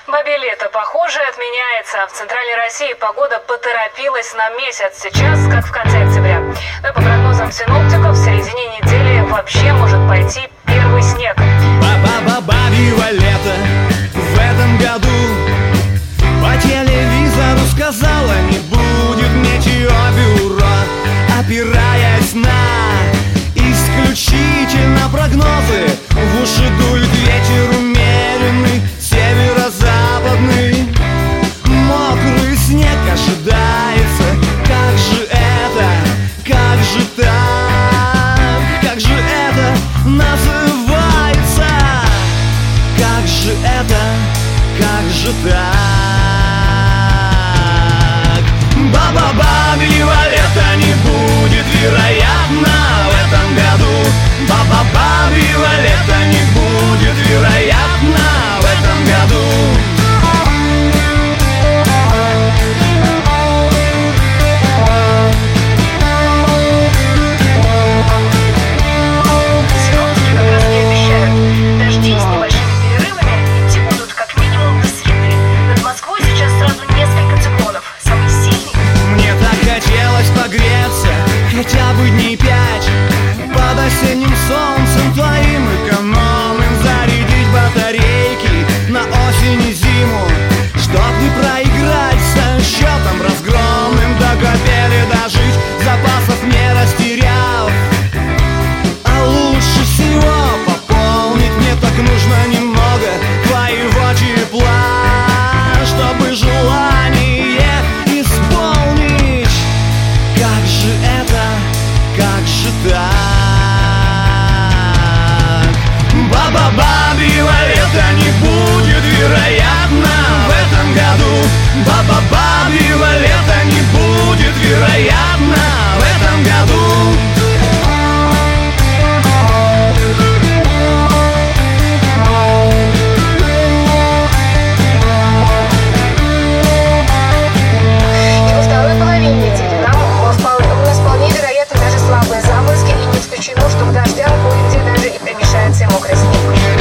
Бабье лето, похоже, отменяется. В центральной России погода поторопилась на месяц. Сейчас, как в конце октября. Но по прогнозам синоптиков, в середине недели вообще может пойти первый снег. Бабьего лета в этом году по телевизору сказала, не будет метеобюро, опираясь на исключительно прогнозы. В уши дует ветер умеренный, северо-западный. Мокрый снег ожидается. Как же это, как же так, как же это называется? Как же это, как же так? Бабьего лета не будет, вероятно, в этом году. Бабьего лета не будет, вероятно, в этом году. Синоптики как раз и обещают. Дожди с небольшими перерывами идти будут как минимум до среды. Над Москвой сейчас сразу несколько циклонов. Самый сильный. Мне так хотелось погреться хотя бы дней 5 под осенним солнцем твоим экономным, зарядить батарейки на осень и зиму, чтоб не проиграть со счетом разгромным, до капели дожить, запасов не растеряв. А лучше всего пополнить мне так нужно немного твоего тепла, чтобы желание исполнить. Как же это, как же так? Бабьего лета не будет, вероятно, в этом году. Бабьего лета не будет, вероятно, в этом году. И во второй половине недели у нас вполне вероятно даже слабые заморозки, и не исключено, что к дождям кое-где даже и примешается и мокрый снег.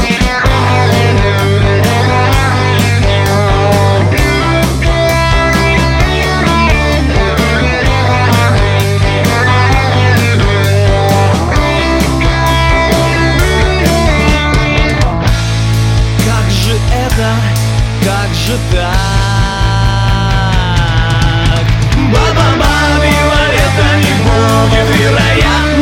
Как же это, как же так? Бабьего лета не будет, вероятно,